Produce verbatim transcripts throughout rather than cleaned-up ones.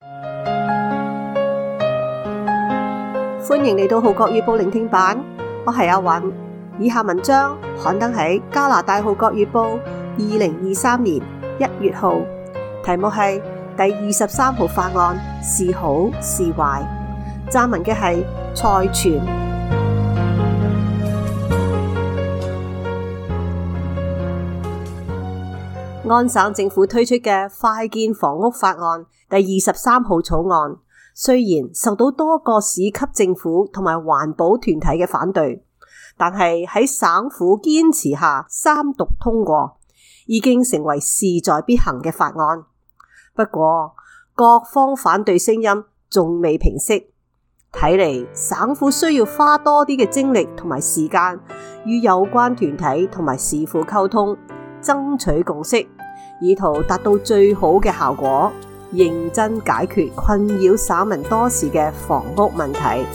歡迎嚟到《號角月報》聆聽版，我係阿韻。以下文章刊登喺加拿大《號角月報》二零二三年一月號，題目係第二十三號法案是好是壞。撰文嘅係蔡全。安省政府推出嘅快建房屋法案第二十三號草案，雖然受到多個市級政府同埋環保團體嘅反對，但係喺省府堅持下三讀通過，已經成為勢在必行嘅法案。不過各方反對聲音仲未平息，睇嚟省府需要花多啲嘅精力同埋時間與有關團體同埋市府溝通，爭取共識，以圖達到最好嘅效果，認真解決困擾省民多時嘅房屋問題。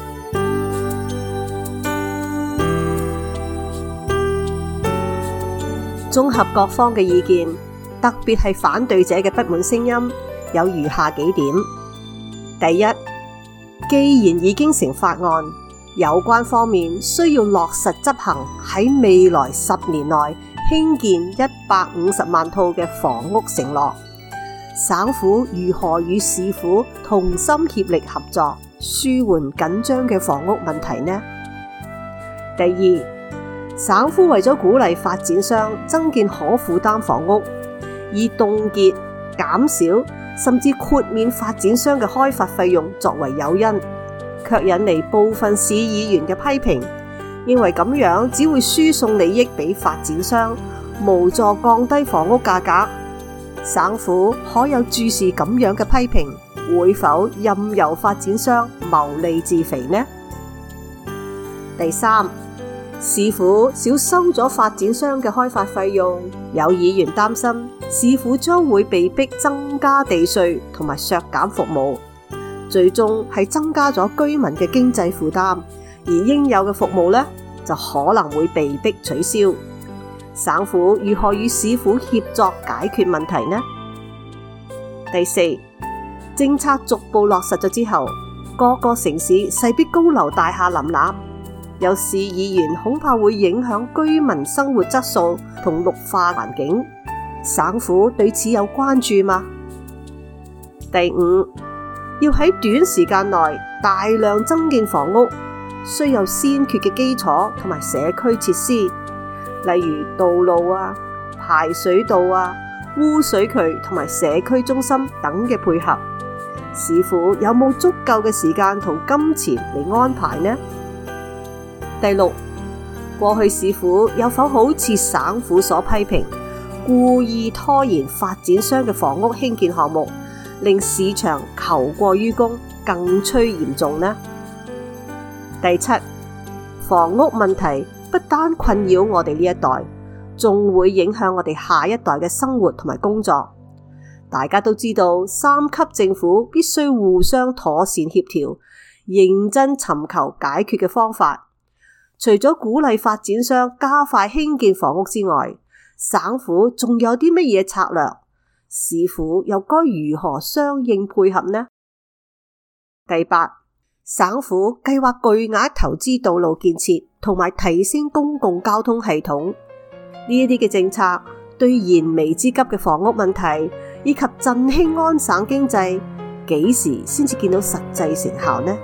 綜合各方嘅意見，特別係反對者嘅不滿聲音，有如下幾點。第一，既然已經成法案，有關方面需要落實執行喺未來十年內興建一百五十萬套嘅房屋承諾，省府如何與市府同心協力合作，舒緩緊張嘅房屋問題呢？第二，省府為咗鼓勵發展商增建可負擔房屋，以凍結、減少甚至豁免發展商嘅開發費用作為誘因，卻引嚟部分市議員嘅批評，認為咁樣只會輸送利益俾發展商，無助降低房屋價格。省府可有注視咁樣嘅批評，會否任由發展商牟利自肥呢？第三，市府少收咗發展商嘅開發費用，有議員擔心市府將會被迫增加地稅同埋削減服務，最終係增加咗居民嘅經濟負擔，而應有嘅服務呢，就可能會被迫取消。省府如何與市府協作解決問題呢？第四，政策逐步落實咗之後，各個城市勢必高樓大廈林立，有市議員恐怕會影響居民生活質素同綠化環境。省府對此有關注嗎？第五，要喺短時間內大量增建房屋，需有先決嘅基礎同埋社區設施，例如道路啊、排水道啊、污水渠同埋社區中心等嘅配合。市府有冇足夠嘅時間同金錢嚟安排呢？第六，過去市府有否好似省府所批評，故意拖延發展商嘅房屋興建項目，令市場求過於供，更趨嚴重呢？第七，房屋問題不單困擾我哋呢一代，仲會影響我哋下一代嘅生活同埋工作。大家都知道，三級政府必須互相妥善協調，認真尋求解決嘅方法。除咗鼓勵發展商加快興建房屋之外，省府仲有啲乜嘢策略？市府又該如何相應配合呢？第八，省府計劃巨額投資道路建設同埋提升公共交通系統，呢一啲嘅政策對燃眉之急嘅房屋問題以及振興安省經濟，幾時先至見到實際成效呢？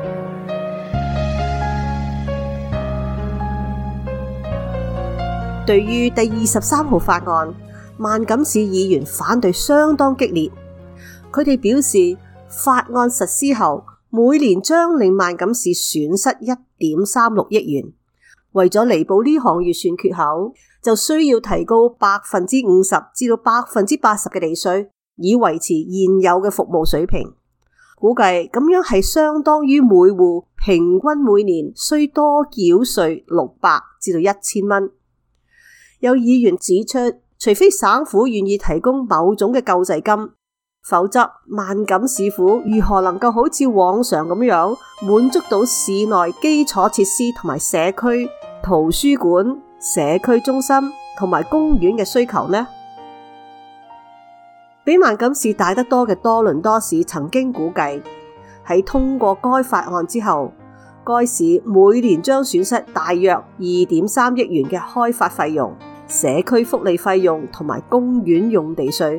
對於第二十三號法案，萬錦市議員反對相當激烈。佢哋表示，法案實施後，每年將令萬錦市損失一點三六億元。為咗彌補呢項預算缺口，就需要提高百分之五十至到百分之八十嘅地稅，以維持現有嘅服務水平。估計咁樣係相當於每戶平均每年需多繳稅六百至到一千蚊。有議員指出，除非省府願意提供某種嘅救濟金，否則萬錦市府如何能夠好似往常咁樣滿足到市內基礎設施同埋社區、圖書館、社區中心同埋公園嘅需求呢？ 比萬錦市大得多嘅多倫多市曾經估計，喺通過該法案之後，該市每年將損失大約二點三億元嘅開發費用、社區福利費用同埋公園用地稅。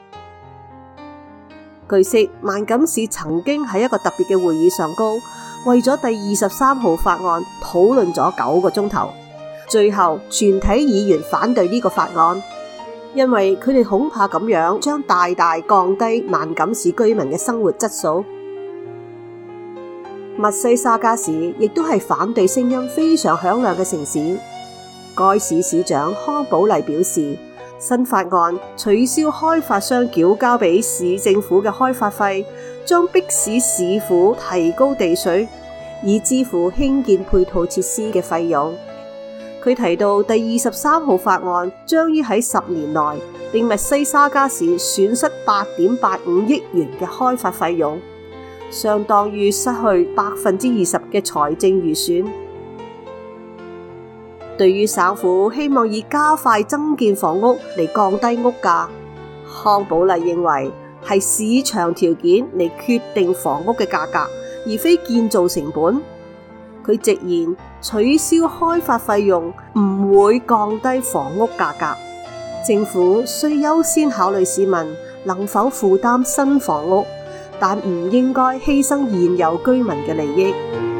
據悉，萬錦市曾經喺一個特別嘅會議上高，為咗第二十三號法案討論咗九個鐘頭，最後全體議員反對呢個法案，因為佢哋恐怕咁樣將大大降低萬錦市居民嘅生活質素。密西沙加市亦都係反對聲音非常響亮嘅城市。該市市長康寶麗表示，新法案取消開發商繳交俾市政府嘅開發費，將迫使市府提高地稅，以支付興建配套設施嘅費用。佢提到第二十三號法案將於喺十年內令密西沙加市損失八點八五億元嘅開發費用，相當於失去百分之二十嘅財政預算。對於省府希望以加快增建房屋嚟降低屋價，康寶麗認為係市場條件嚟決定房屋嘅價格，而非建造成本。佢直言取消開發費用唔會降低房屋價格，政府需優先考慮市民能否負擔新房屋，但唔應該犧牲現有居民嘅利益。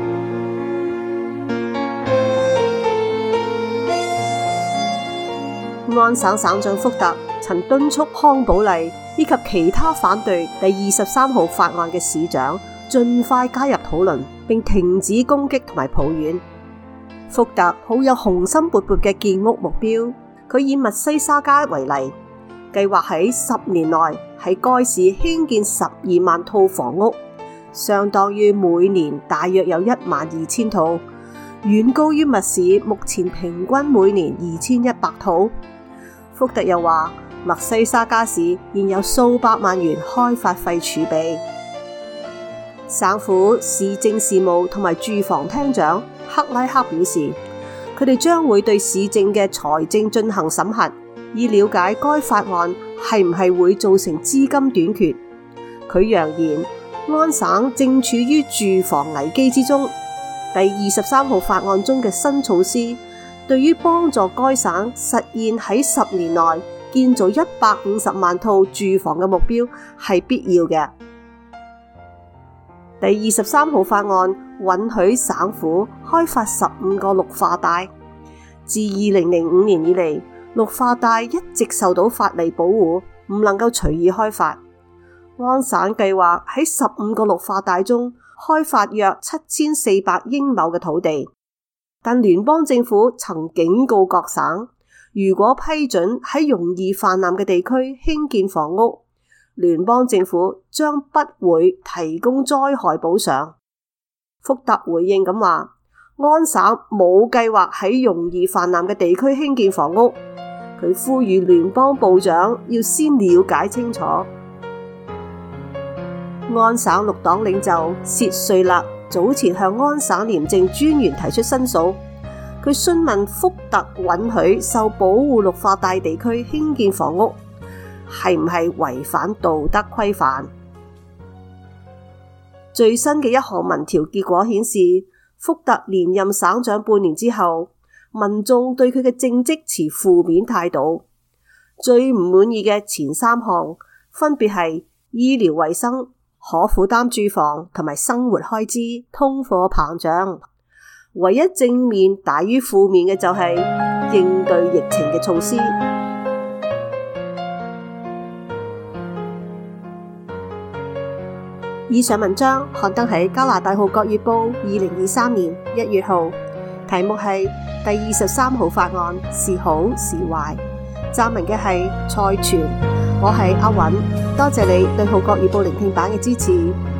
安省省長福特曾敦促康寶麗以及其他反對第二十三號法案嘅市長盡快加入討論，並停止攻擊同埋抱怨。福特好有雄心勃勃嘅建屋目標，佢以密西沙加為例，計劃喺十年內喺該市興建十二萬套房屋，相當於每年大約有一萬二千套，遠高於密市目前平均每年二千一百套。福特又話，密西沙加市現有數百萬元開發費儲備。省府市政事務同埋住房廳長克拉克表示，佢哋將會對市政嘅財政進行審核，以了解該法案係唔係會造成資金短缺。佢揚言，安省正處於住房危機之中，第二十三號法案中嘅新措施，對於幫助該省實現喺十年內建造一百五十萬套住房嘅目標係必要嘅。第二十三號法案允許省府開發十五個綠化帶。自二零零五年以嚟，綠化帶一直受到法例保護，唔能夠隨意開發。安省計劃喺十五個綠化帶中開發約七千四百英畝嘅土地。但聯邦政府曾警告各省，如果批准喺容易氾濫嘅地區興建房屋，聯邦政府將不會提供災害補償。福特回應咁話，安省冇計劃喺容易氾濫嘅地區興建房屋。佢呼籲聯邦部長要先了解清楚。安省綠黨領袖薛瑞勒早前向安省廉政專員提出申訴，佢詢問福特允許受保護綠化帶地區興建房屋係唔係違反道德規範。最新嘅一項民調結果顯示，福特連任省長半年之後，民眾對佢嘅政績持負面態度。最唔滿意嘅前三項分別係醫療衛生、可負擔住房同埋生活開支通貨膨脹，唯一正面大於負面嘅就係應對疫情嘅措施。以上文章刊登喺加拿大《號角月報》二零二三年一月號，題目係第二十三號法案是好是壞，撰文嘅係蔡傳。我係阿韻，多謝你對《號角月報》聆聽版嘅支持。